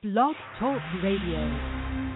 Blog Talk Radio.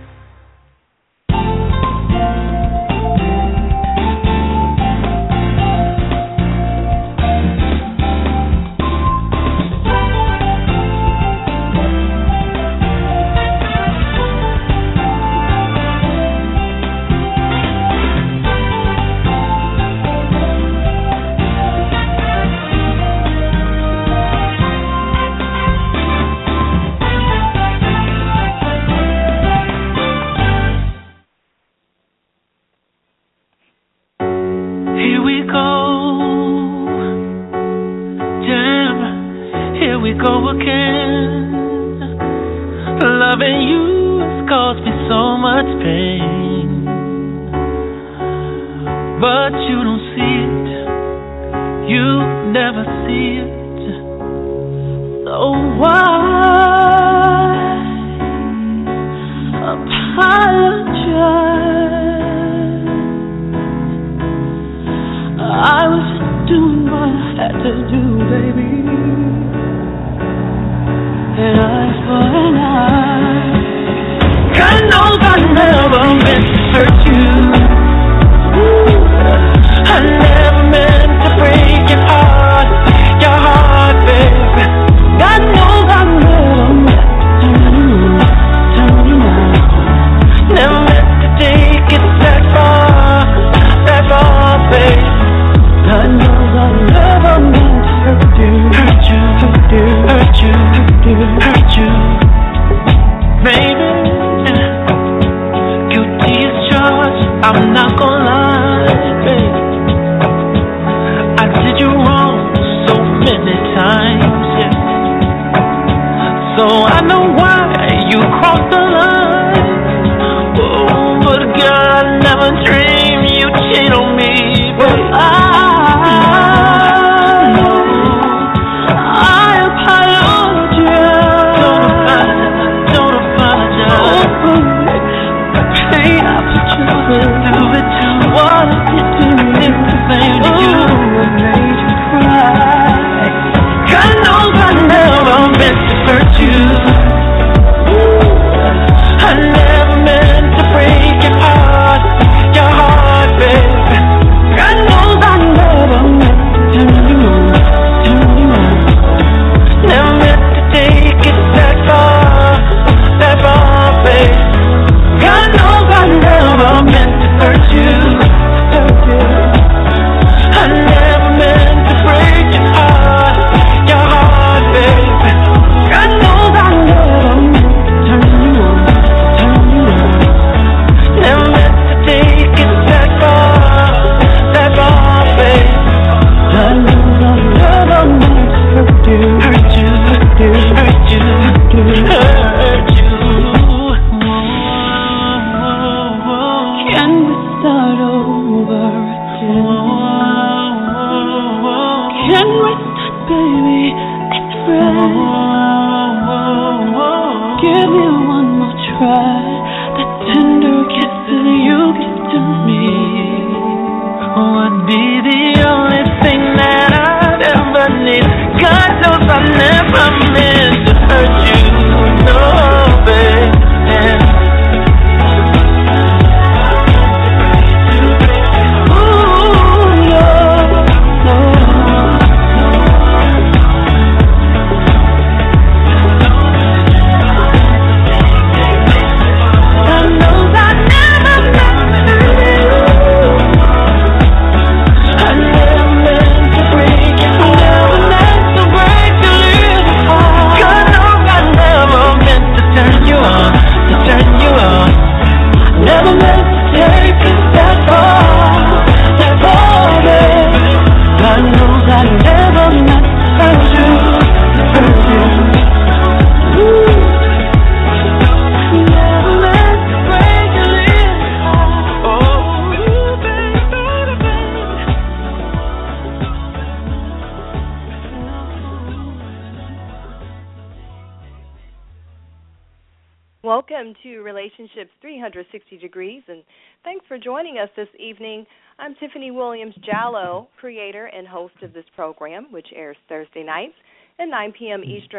Welcome to Relationships 360 Degrees, and thanks for joining us this evening. I'm Tiffany Williams Jallo, creator and host of this program, which airs Thursday nights at 9 p.m. Eastern,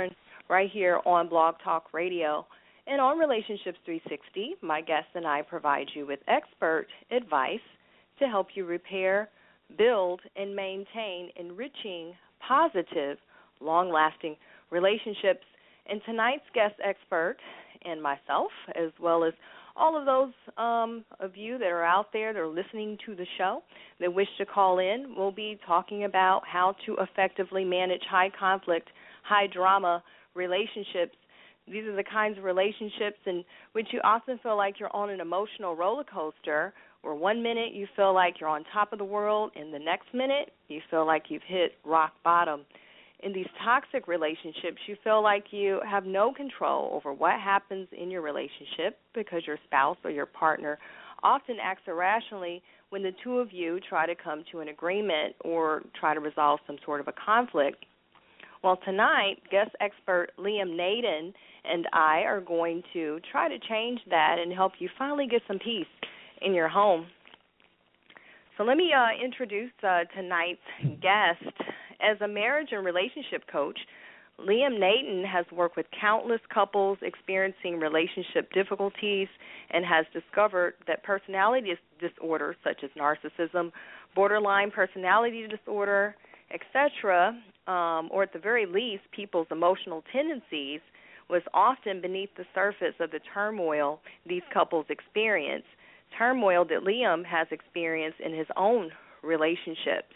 right here on Blog Talk Radio. And on Relationships 360, my guests and I provide you with expert advice to help you repair, build, and maintain enriching, positive, long-lasting relationships. And tonight's guest expert and myself, as well as all of those of you that are out there that are listening to the show that wish to call in, we'll be talking about how to effectively manage high-conflict, high-drama relationships. These are the kinds of relationships in which you often feel like you're on an emotional roller coaster, where one minute you feel like you're on top of the world, and the next minute you feel like you've hit rock bottom. In these toxic relationships, you feel like you have no control over what happens in your relationship because your spouse or your partner often acts irrationally when the two of you try to come to an agreement or try to resolve some sort of a conflict. Well, tonight, guest expert Liam Naden and I are going to try to change that and help you finally get some peace in your home. So let me introduce tonight's guest. As a marriage and relationship coach, Liam Naden has worked with countless couples experiencing relationship difficulties and has discovered that personality disorders such as narcissism, borderline personality disorder, etc., or at the very least, people's emotional tendencies, was often beneath the surface of the turmoil these couples experience, turmoil that Liam has experienced in his own relationships.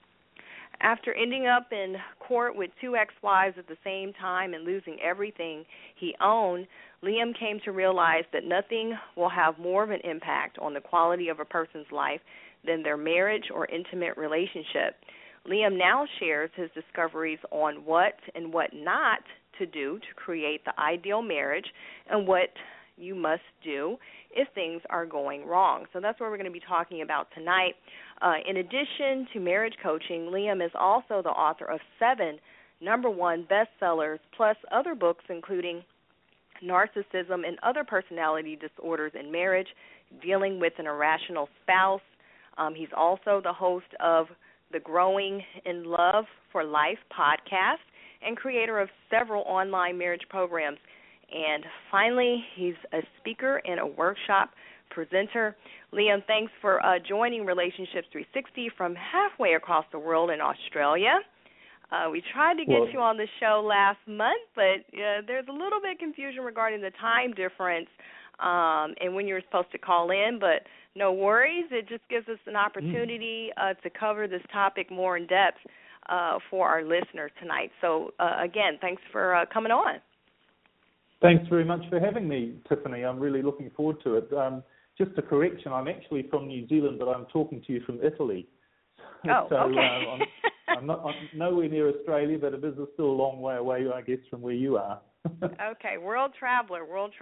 After ending up in court with two ex-wives at the same time and losing everything he owned, Liam came to realize that nothing will have more of an impact on the quality of a person's life than their marriage or intimate relationship. Liam now shares his discoveries on what and what not to do to create the ideal marriage and what you must do if things are going wrong. So that's what we're going to be talking about tonight. In addition to marriage coaching, Liam is also the author of 7 #1 bestsellers, plus other books including Narcissism and Other Personality Disorders in Marriage, Dealing with an Irrational Spouse. He's also the host of the Growing in Love for Life podcast and creator of several online marriage programs. And finally, he's a speaker and a workshop presenter. Liam, thanks for joining Relationships 360 from halfway across the world in Australia. We tried to get you on the show last month, but there's a little bit of confusion regarding the time difference and when you're supposed to call in, but no worries. It just gives us an opportunity to cover this topic more in depth for our listeners tonight. So, again, thanks for coming on. Thanks very much for having me, Tiffany. I'm really looking forward to it. Just a correction, I'm actually from New Zealand, but I'm talking to you from Italy. Oh, so, okay. I'm nowhere near Australia, but it is still a long way away, I guess, from where you are. Okay, world traveler.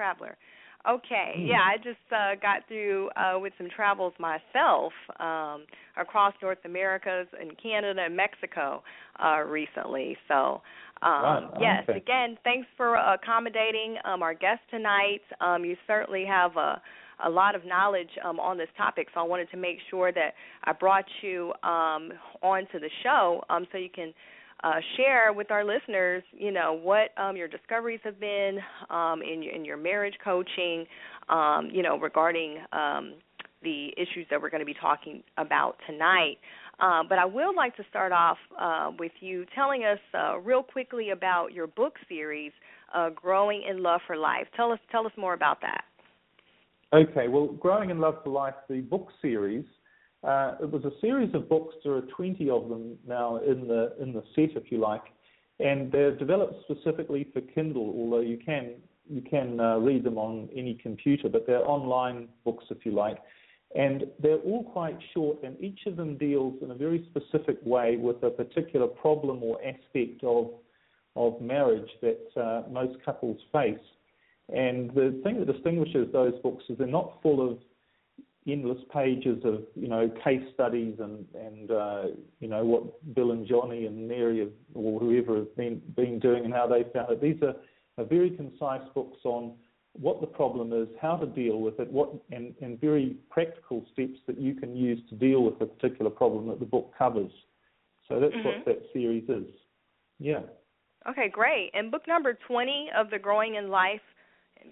Okay, yeah, I just got through with some travels myself across North America and Canada and Mexico recently. So, yes, okay. Again, thanks for accommodating our guest tonight. You certainly have a lot of knowledge on this topic, so I wanted to make sure that I brought you onto the show so you can share with our listeners, what your discoveries have been in your marriage coaching, regarding the issues that we're going to be talking about tonight. But I would like to start off with you telling us real quickly about your book series, Growing in Love for Life. Tell us more about that. Okay, well, Growing in Love for Life, the book series, it was a series of books. There are 20 of them now in the set, if you like, and they're developed specifically for Kindle. Although you can read them on any computer, but they're online books, if you like, and they're all quite short. And each of them deals in a very specific way with a particular problem or aspect of marriage that most couples face. And the thing that distinguishes those books is they're not full of endless pages of, case studies and what Bill and Johnny and Mary or whoever have been doing and how they found it. These are very concise books on what the problem is, how to deal with it, and very practical steps that you can use to deal with the particular problem that the book covers. So that's what that series is. Yeah. Okay, great. And book number 20 of the Growing in Life